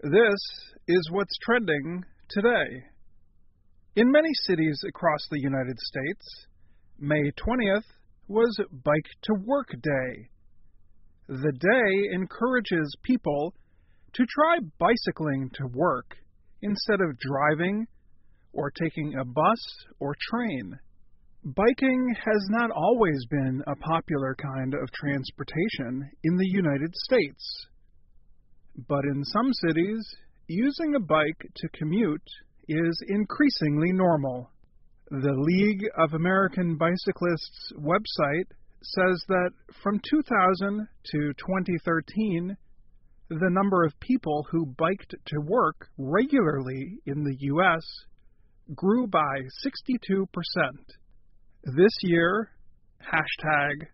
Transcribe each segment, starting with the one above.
This is what's trending today. In many cities across the United States, May 20th was Bike to Work Day. The day encourages people to try bicycling to work instead of driving or taking a bus or train. Biking has not always been a popular kind of transportation in the United States. But in some cities, using a bike to commute is increasingly normal. The League of American Bicyclists website says that from 2000 to 2013, the number of people who biked to work regularly in the U.S. grew by 62%. This year, hashtag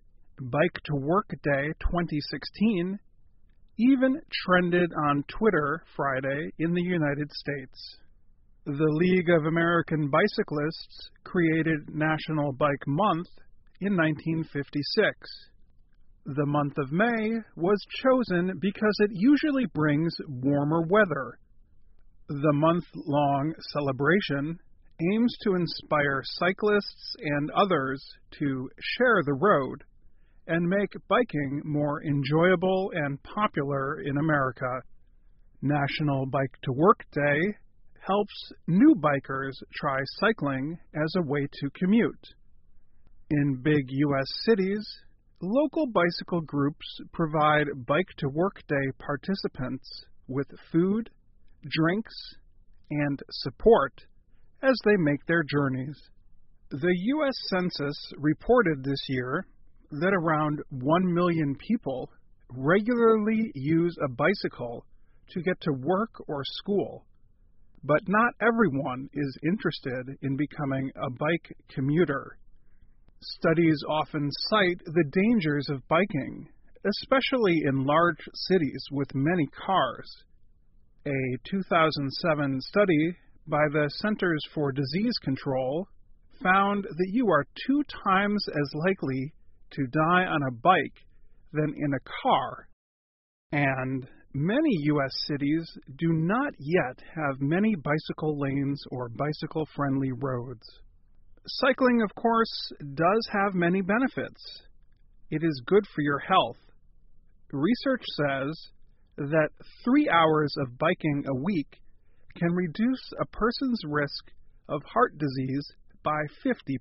#BikeToWorkDay2016 even trended on Twitter Friday in the United States. The League of American Bicyclists created National Bike Month in 1956. The month of May was chosen because it usually brings warmer weather. The month-long celebration aims to inspire cyclists and others to share the road and make biking more enjoyable and popular in America. National Bike to Work Day helps new bikers try cycling as a way to commute. In big U.S. cities, local bicycle groups provide Bike to Work Day participants with food, drinks, and support as they make their journeys. The U.S. Census reported this year that around 1 million people regularly use a bicycle to get to work or school, but not everyone is interested in becoming a bike commuter. Studies often cite the dangers of biking, especially in large cities with many cars. A 2007 study by the Centers for Disease Control found that you are 2 times as likely to die on a bike than in a car. And many U.S. cities do not yet have many bicycle lanes or bicycle-friendly roads. Cycling, of course, does have many benefits. It is good for your health. Research says that 3 hours of biking a week can reduce a person's risk of heart disease by 50%.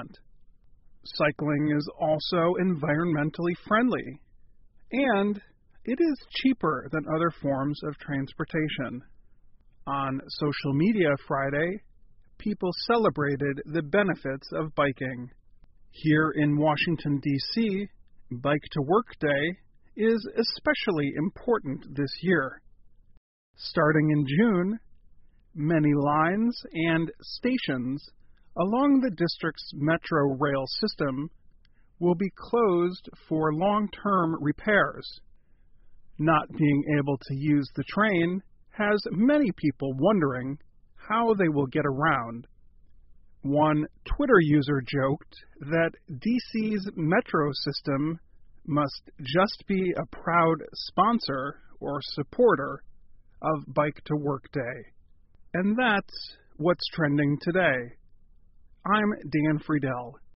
Cycling is also environmentally friendly, and it is cheaper than other forms of transportation. On social media Friday, people celebrated the benefits of biking. Here in Washington, D.C., Bike to Work Day is especially important this year. Starting in June, many lines and stations along the district's metro rail system will be closed for long-term repairs. Not being able to use the train has many people wondering how they will get around. One Twitter user joked that DC's metro system must just be a proud sponsor or supporter of Bike to Work Day. And that's what's trending today. I'm Dan Friedel.